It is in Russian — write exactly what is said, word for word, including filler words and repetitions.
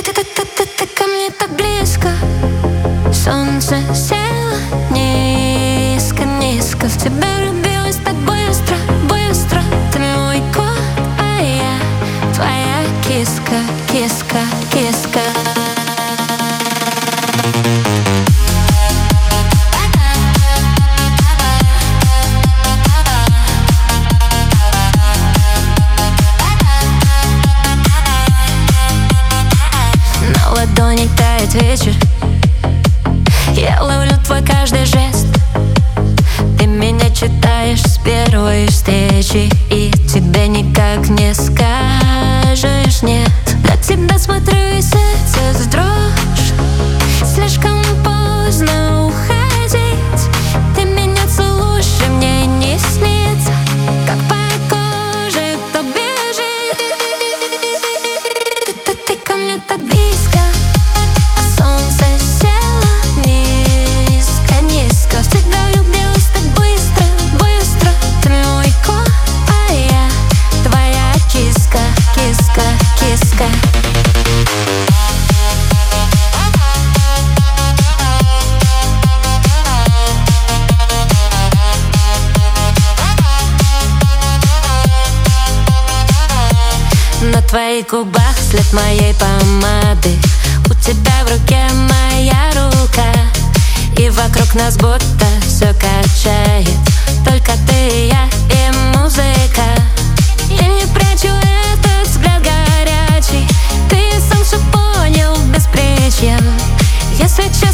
Ты ко мне так близко, солнце село низко, низко. В тебя влюбилась так быстро, быстро. Ты мой кот, а я твоя киска, киска, киска. На ладони тает вечер, я ловлю твой каждый жест. Ты меня читаешь с первой встречи, и тебе никак не скажешь нет. На тебя смотрю и сердце в дрожь. Слишком поздно уходить. Ты меня целуешь, и мне не снится, как по коже кто бежит. Ты, ты, ты ко мне так близко, а солнце село низко, низко. В тебя влюбилась так быстро, быстро. Ты мой кот, а я твоя киска, киска, киска. На твоих губах след моей помады, у тебя в руке моя рука, и вокруг нас будто все качает. Только ты и я, и музыка. Я не прячу этот взгляд горячий, ты сам все понял без причин. Если честно,